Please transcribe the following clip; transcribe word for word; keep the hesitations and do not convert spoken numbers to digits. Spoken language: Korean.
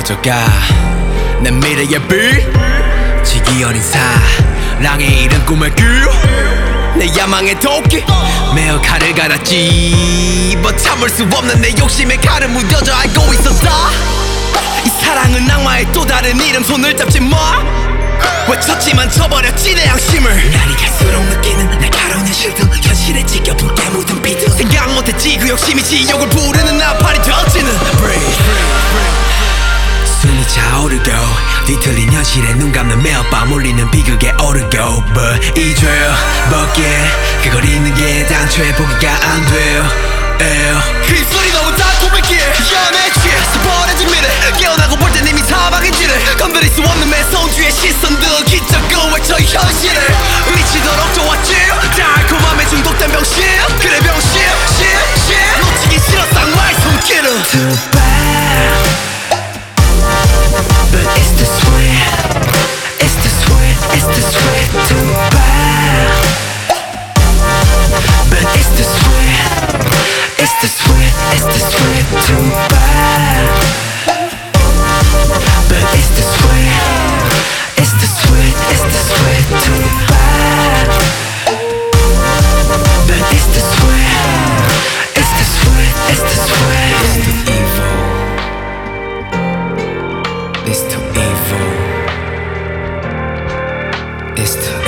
꺼져가 내 미래의 빛 지기 어린 사랑의 이른 꿈을 꿀내 야망의 도끼 매어 칼을 갈았지 뭐 참을 수 없는 내 욕심에 칼을 묻어져 알고 있었다 이 사랑은 악마의 또 다른 이름 손을 잡지 마 외쳤지만 쳐버렸지 내 양심을 날이 갈수록 느끼는 날카로운 현실들 현실에 지겨운 게 묻은 비트 생각 못했지 그 욕심이 지옥을 부르는 나팔이 되어지는 숨이 차오르고 뒤틀린 현실에 눈 감는 매일 밤 울리는 비극에 오르고 But 이 죄 벗게 그걸 잊는 게 당초에 포기가 안 돼요 그 입술이 너무 달콤했기에 연애 취해 버려진 미래 깨어나고 볼 땐 이미 사방인지를 건드릴 수 없는 매성주의 시선들 기적으로 외쳐 이 현실을 미치도록 좋았지 달콤함에 중독된 병신 그래 병신 신, 신 놓치기 싫어 쌍화의 손길을 Too bad But it's the sweet It's the sweet It's the sweet Too bad But it's the sweet It's the sweet, it's the sweet, too bad But it's the sweet, it's the sweet, it's the sweet, too bad But it's the sweet, it's the sweet, it's the sweet It's too evil It's too evil It's too